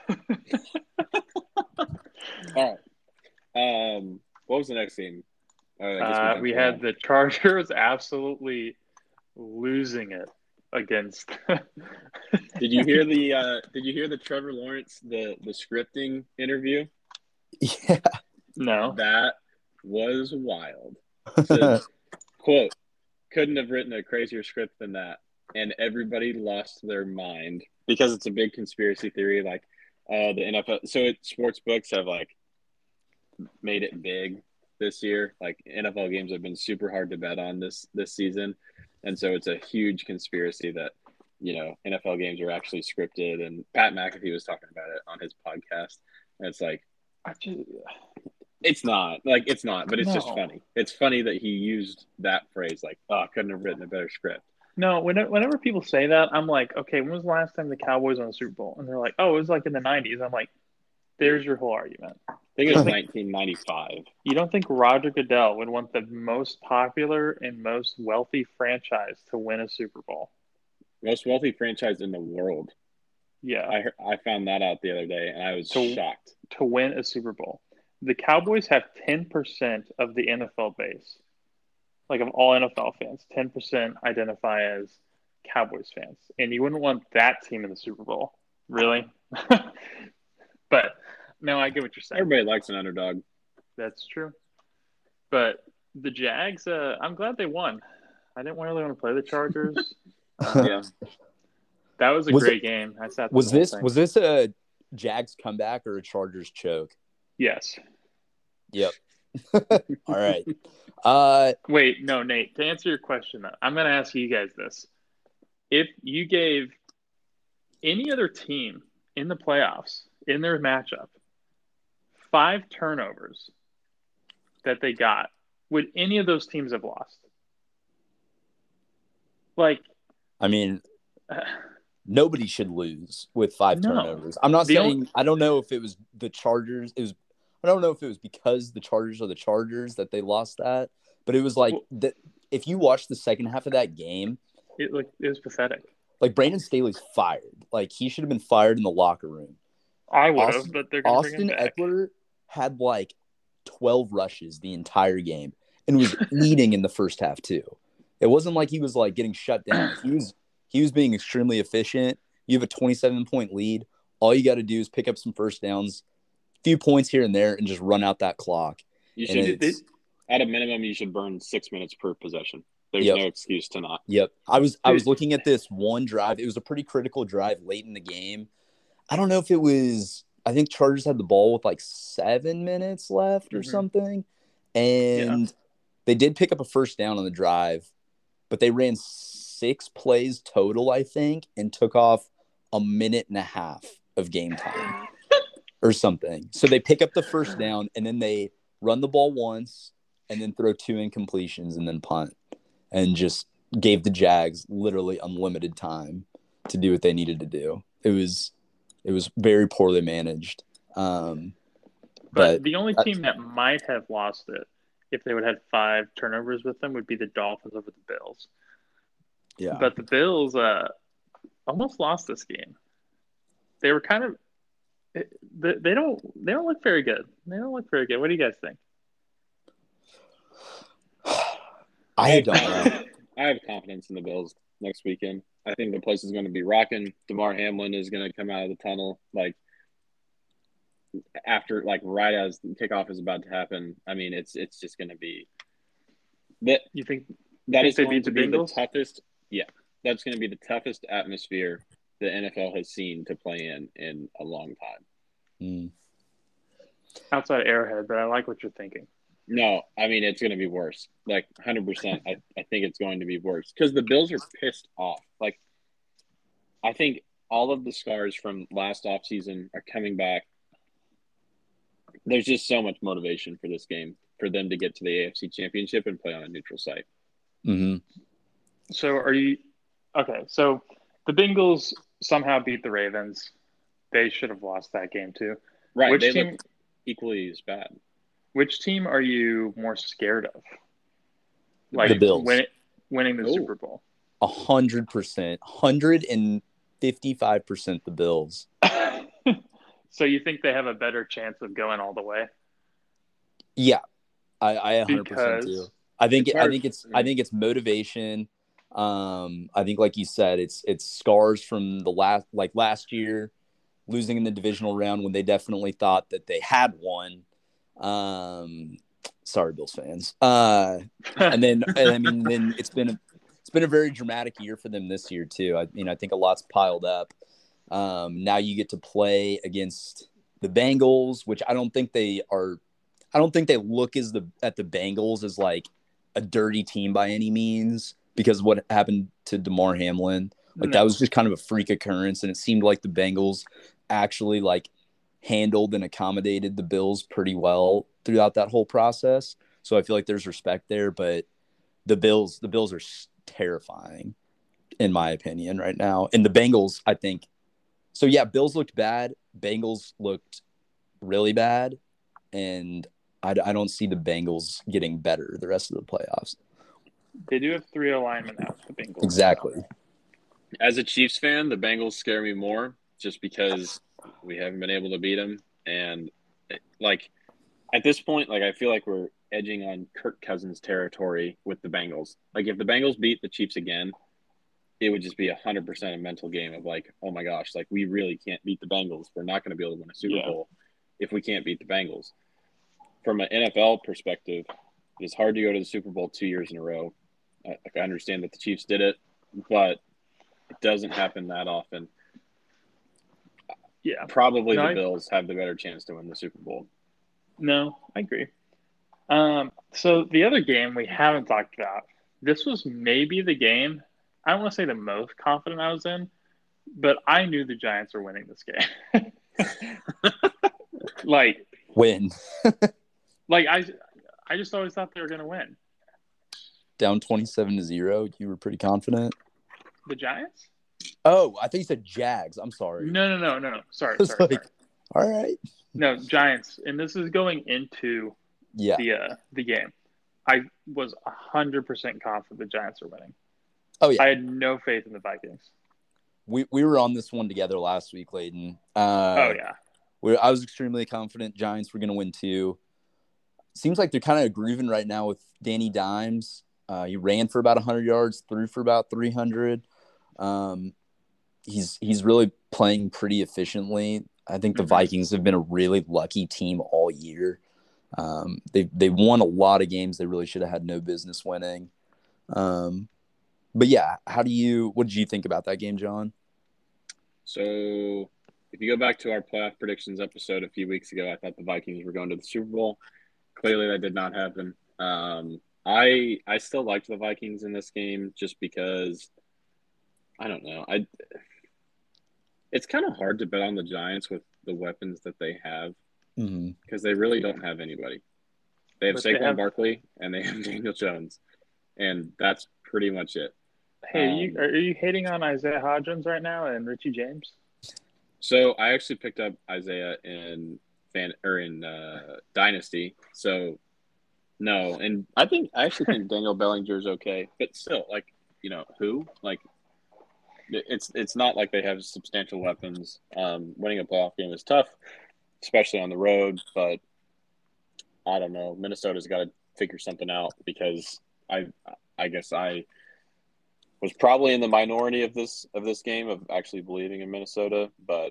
S2: All right. Um, what was the next game? Oh, I guess
S1: Uh,
S2: jumped
S1: we had
S2: around.
S1: the Chargers absolutely losing it against.
S2: Did you hear the uh, Did you hear the Trevor Lawrence the the scripting interview?
S3: Yeah.
S1: No.
S2: That was wild. Said, quote, couldn't have written a crazier script than that. And everybody lost their mind because it's a big conspiracy theory. Like, uh, the N F L. So it, sports books have like made it big this year. Like N F L games have been super hard to bet on this this season, and so it's a huge conspiracy that you know N F L games are actually scripted. And Pat McAfee was talking about it on his podcast, and it's like
S1: I just,
S2: it's not like it's not, but it's just
S1: No.
S2: funny. It's funny that he used that phrase, like, "Oh, I couldn't have written a better script."
S1: no, whenever, whenever people say that, I'm like, okay, when was the last time the Cowboys won a Super Bowl? And they're like, oh, it was like in the nineties. I'm like, there's your whole argument.
S2: I think it was nineteen ninety-five.
S1: You don't think Roger Goodell would want the most popular and most wealthy franchise to win a Super Bowl?
S2: Most wealthy franchise in the world.
S1: Yeah.
S2: I heard, I found that out the other day, and I was
S1: To-
S2: shocked.
S1: To win a Super Bowl. The Cowboys have ten percent of the N F L base. Like of all N F L fans, ten percent identify as Cowboys fans. And you wouldn't want that team in the Super Bowl. Really? But no, I get what you're saying.
S2: Everybody likes an underdog.
S1: That's true. But the Jags, uh, I'm glad they won. I didn't really want to play the Chargers.
S2: Yeah.
S1: That was a
S3: Was
S1: great
S3: it-
S1: game. I sat through
S3: Was
S1: the whole
S3: this
S1: thing.
S3: was this a Jags comeback or a Chargers choke?
S1: Yes.
S3: Yep. All right. Uh,
S1: Wait, no, Nate. To answer your question, though, I'm going to ask you guys this: if you gave any other team in the playoffs in their matchup five turnovers that they got, would any of those teams have lost? Like,
S3: I mean,
S1: uh,
S3: nobody should lose with five
S1: No.
S3: turnovers. I'm not
S1: The
S3: saying
S1: only-
S3: I don't know if it was the Chargers. It was I don't know if it was because the Chargers are the Chargers that they lost that, but it was like
S1: Well-
S3: that. If you watch the second half of that game,
S1: it, like, it was pathetic.
S3: like Brandon Staley's fired. Like he should have been fired in the locker room.
S1: I would have,
S3: Austin-
S1: but they're going to bring
S3: Austin
S1: him back.
S3: Eckler had like twelve rushes the entire game and was eating in the first half too. It wasn't like he was like getting shut down. He was he was being extremely efficient. You have a twenty-seven point lead. All you got to do is pick up some first downs, few points here and there, and just run out that clock.
S2: You
S3: And
S2: should,
S3: it's-
S2: at a minimum, you should burn six minutes per possession. There's
S3: Yep.
S2: no excuse to not.
S3: Yep. I was I was looking at this one drive. It was a pretty critical drive late in the game. I don't know if it was I think Chargers had the ball with like seven minutes left or
S1: Mhm.
S3: something. And they did pick up a first down on the drive, but they ran six plays total, I think, and took off a minute and a half of game time or something. So they pick up the first down and then they run the ball once and then throw two incompletions and then punt and just gave the Jags literally unlimited time to do what they needed to do. It was it was very poorly managed. Um,
S1: But,
S3: but
S1: the only
S3: that's-
S1: team that might have lost it if they would have had five turnovers with them would be the Dolphins over the Bills.
S3: yeah,
S1: But the Bills uh, almost lost this game. They were kind of they, they don't they don't look very good. They don't look very good. What do you guys think?
S3: I don't know.
S2: I have confidence in the Bills next weekend. I think the place is going to be rocking. DeMar Hamlin is going to come out of the tunnel like after, like right as the kickoff is about to happen. I mean, it's it's just going to be that.
S1: You think
S2: That
S1: think
S2: is
S1: they
S2: going
S1: beat
S2: to
S1: the
S2: be the
S1: Bengals?
S2: toughest. Yeah, that's going to be the toughest atmosphere the N F L has seen to play in in a long time.
S3: Mm.
S1: outside Arrowhead? But I like what you're thinking.
S2: No, I mean, it's going to be worse. Like, one hundred percent. I, I think it's going to be worse because the Bills are pissed off. Like, I think all of the scars from last offseason are coming back. There's just so much motivation for this game for them to get to the A F C Championship and play on a neutral site.
S3: Mm-hmm.
S1: So are you okay? So the Bengals somehow beat the Ravens. They should have lost that game too.
S2: Right.
S1: Which
S2: they
S1: team?
S2: look equally as bad.
S1: Which team are you more scared of? Like
S3: The Bills.
S1: win, winning the
S2: Ooh.
S1: Super Bowl.
S3: A hundred percent, hundred and fifty-five percent the Bills.
S1: So you think they have a better chance of going all the way?
S3: Yeah, I, I one hundred percent
S1: because
S3: too. I think
S2: It's
S3: I
S2: hard.
S3: think it's I think it's motivation. Um, I think like you said, it's it's scars from the last like last year losing in the divisional round when they definitely thought that they had won. Um, sorry, Bills fans. Uh, and then and I mean then it's been a, it's been a very dramatic year for them this year too. I mean I think a lot's piled up. Um, now you get to play against the Bengals, which I don't think they are. I don't think they look as the at the Bengals as like a dirty team by any means because of what happened to DeMar Hamlin. Like
S1: No.
S3: that was just kind of a freak occurrence, and it seemed like the Bengals actually like handled and accommodated the Bills pretty well throughout that whole process. So I feel like there's respect there, but the Bills, the Bills are terrifying in my opinion right now, and the Bengals, I think. So yeah, Bills looked bad. Bengals looked really bad, and I, I don't see the Bengals getting better the rest of the playoffs.
S1: They do have three alignment now, the Bengals.
S3: Exactly.
S2: As a Chiefs fan, the Bengals scare me more just because we haven't been able to beat them. And, like, at this point, like, I feel like we're edging on Kirk Cousins territory with the Bengals. Like, if the Bengals beat the Chiefs again, it would just be one hundred percent a mental game of, like, oh, my gosh, like, we really can't beat the Bengals. We're not going to be able to win a Super
S1: Yeah.
S2: Bowl if we can't beat the Bengals. From an N F L perspective, it's hard to go to the Super Bowl two years in a row. I, I understand that the Chiefs did it, but it doesn't happen that often.
S1: Yeah.
S2: Probably
S1: No,
S2: the
S1: I-
S2: Bills have the better chance to win the Super Bowl.
S1: No, I agree. Um, so the other game we haven't talked about, this was maybe the game, I don't want to say the most confident I was in, but I knew the Giants were winning this game. like,
S3: Win.
S1: like I, I just always thought they were going to win.
S3: Down twenty-seven to zero. You were pretty confident.
S1: The Giants?
S3: Oh, I think you said Jags. I'm sorry.
S1: No, no, no, no, no. Sorry,
S3: I was
S1: sorry,
S3: like,
S1: sorry.
S3: all right.
S1: No, Giants. And this is going into
S3: Yeah.
S1: the uh, the game. I was one hundred percent confident the Giants are winning.
S3: Oh, yeah.
S1: I had no faith in the Vikings.
S3: We we were on this one together last week, Layden. Uh,
S1: oh, yeah.
S3: We, I was extremely confident Giants were going to win too. Seems like they're kind of grooving right now with Danny Dimes. Uh, he ran for about one hundred yards, threw for about three hundred. Um, he's he's really playing pretty efficiently. I think the
S1: Mhm.
S3: Vikings have been a really lucky team all year. Um, they they won a lot of games they really should have had no business winning. Um, but yeah, how do you? What did you think about that game, John?
S2: So if you go back to our playoff predictions episode a few weeks ago, I thought the Vikings were going to the Super Bowl. Clearly, that did not happen. Um, I I still liked the Vikings in this game just because I don't know. I it's kind of hard to bet on the Giants with the weapons that they have
S3: Mm-hmm.
S2: because they really don't have anybody. They have
S1: But they
S2: Saquon
S1: have-
S2: Barkley and they have Daniel Jones, and that's pretty much it.
S1: Hey, are you,
S2: Um,
S1: are you hating on Isaiah Hodgins right now and Richie James?
S2: So I actually picked up Isaiah in fan or in uh, Dynasty. So no, and I think I actually think Daniel Bellinger's okay, but still, like you know, who like it's it's not like they have substantial weapons. Um, winning a playoff game is tough, especially on the road. But I don't know. Minnesota's got to figure something out because I I guess I was probably in the minority of this of this game of actually believing in Minnesota, but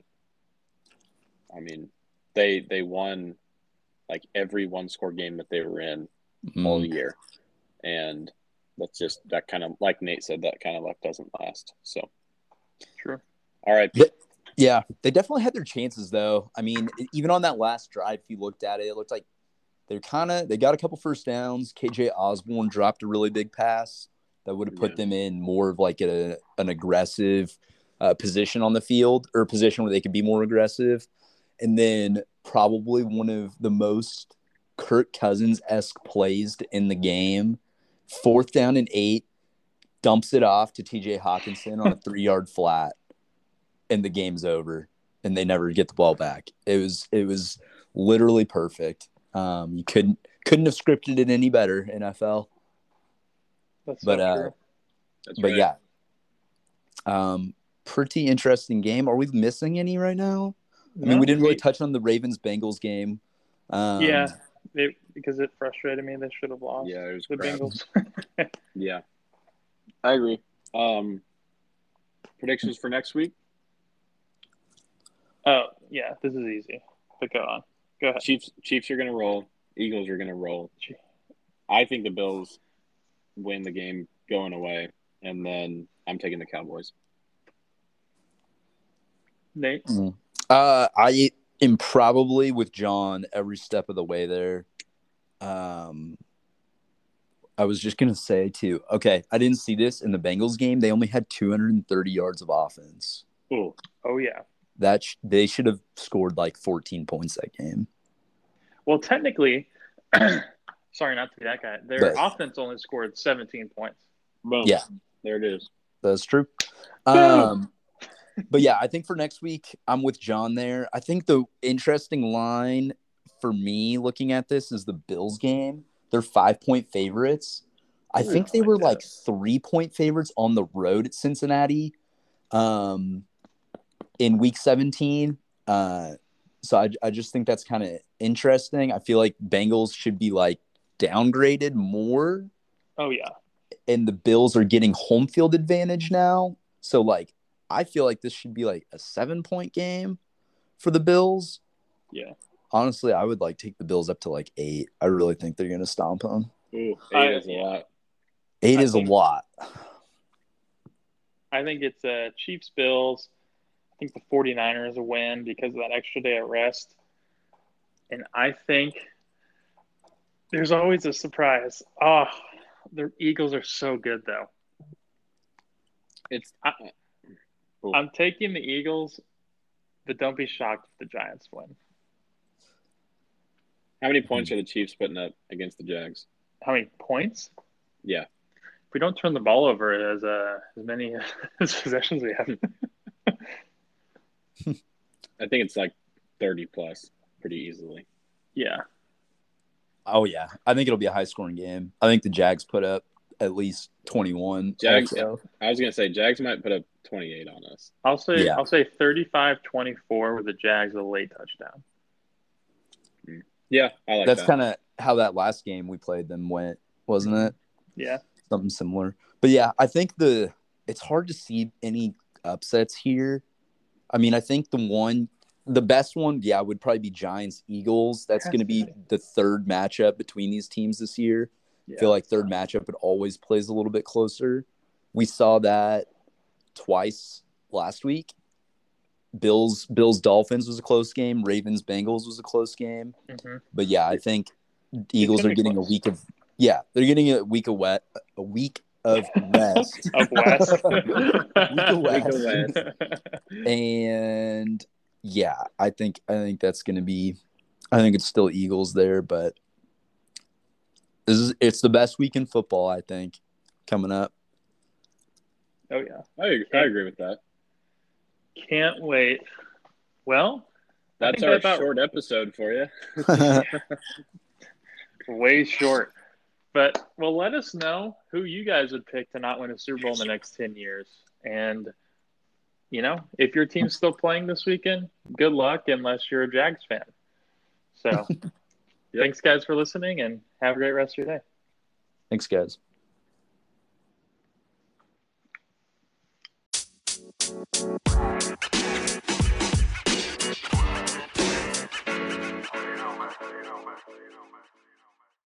S2: I mean, they they won like every one score game that they were in all
S3: Mm-hmm.
S2: year, and that's just that kind of like Nate said, that kind of luck doesn't last. So,
S1: True.
S2: all right,
S3: Yeah. Yeah, they definitely had their chances, though. I mean, even on that last drive, if you looked at it, it looked like they're kind of they got a couple first downs. K J Osborne dropped a really big pass that would have put
S2: Yeah.
S3: them in more of like a, an aggressive uh, position on the field or a position where they could be more aggressive. And then probably one of the most Kirk Cousins-esque plays in the game, fourth down and eight, dumps it off to T J Hawkinson on a three-yard flat, and the game's over, and they never get the ball back. It was it was literally perfect. Um, you couldn't couldn't have scripted it any better, N F L.
S1: That's
S3: But,
S1: so
S3: uh,
S1: true.
S2: that's
S3: But
S2: right.
S3: yeah, um, pretty interesting game. Are we missing any right now? I mean,
S1: No,
S3: we didn't really
S1: we-
S3: touch on the Ravens Bengals game. Um,
S1: Yeah. it, because it frustrated me. They should have lost.
S2: Yeah, it was
S1: the
S2: crap.
S1: Bengals.
S2: Yeah, I agree. Um, predictions for next week?
S1: Oh yeah, this is easy. But go on. Go ahead.
S2: Chiefs. Chiefs are going to roll. Eagles are going to roll. I think the Bills win the game going away, and then I'm taking the Cowboys.
S1: Nate?
S3: Mm. Uh, I am probably with John every step of the way there. Um, I was just going to say, too, okay, I didn't see this in the Bengals game. They only had two hundred thirty yards of offense.
S1: Ooh. Oh, yeah.
S3: That sh- They should have scored like fourteen points that game.
S1: Well, technically, sorry not to be that guy, their but, offense only scored seventeen points.
S2: Boom.
S3: Yeah.
S2: There it is.
S3: That's true. Um, but, yeah, I think for next week, I'm with John there. I think the interesting line for me looking at this is the Bills game. They're five-point favorites. I Ooh, think they were like three-point favorites on the road at Cincinnati um, in Week seventeen. Uh, so I, I just think that's kind of interesting. I feel like Bengals should be like downgraded more.
S1: Oh, yeah.
S3: And the Bills are getting home field advantage now. So, like, I feel like this should be like a seven-point game for the Bills.
S1: Yeah.
S3: Honestly, I would like take the Bills up to like eight. I really think they're going to stomp them.
S2: Ooh, eight I, is a lot.
S3: Eight I is think, a lot.
S1: I think it's a uh, Chiefs Bills. I think the 49ers a win because of that extra day of rest. And I think there's always a surprise. Oh, the Eagles are so good, though.
S2: It's
S1: I, I'm taking the Eagles, but don't be shocked if the Giants win.
S2: How many points are the Chiefs putting up against the Jags?
S1: How many points?
S2: Yeah.
S1: If we don't turn the ball over as uh, as many as possessions we have.
S2: I think it's like thirty plus pretty easily.
S1: Yeah.
S3: Oh, yeah. I think it'll be a high-scoring game. I think the Jags put up at least twenty-one.
S2: Jags. Also. I was going to say Jags might put up twenty-eight on us.
S1: I'll say yeah. I'll say thirty-five twenty-four with the Jags with a late touchdown.
S2: Yeah, I like
S3: That's
S2: that.
S3: kind of how that last game we played them went, wasn't it?
S1: Yeah.
S3: Something similar. But, yeah, I think the it's hard to see any upsets here. I mean, I think the one – the best one, yeah, would probably be Giants-Eagles. That's going to be the third matchup between these teams this year. Yeah. I feel like third matchup, it always plays a little bit closer. We saw that twice last week. Bills Bills Dolphins was a close game. Ravens Bengals was a close game.
S1: Mm-hmm.
S3: But yeah, I think Eagles are getting close. a week of yeah, they're getting a week of wet a week of rest.
S1: of West.
S3: week of West. Week of West. And yeah, I think I think that's gonna be I think it's still Eagles there, but this is it's the best week in football, I think, coming up.
S1: Oh yeah.
S2: I I agree with that.
S1: Can't wait. Well,
S2: that's our about... short episode for you.
S1: Way short. But, well, let us know who you guys would pick to not win a Super Bowl in the next ten years. And, you know, if your team's still playing this weekend, good luck unless you're a Jags fan. So, yep. Thanks, guys, for listening, and have a great rest of your day.
S3: Thanks, guys.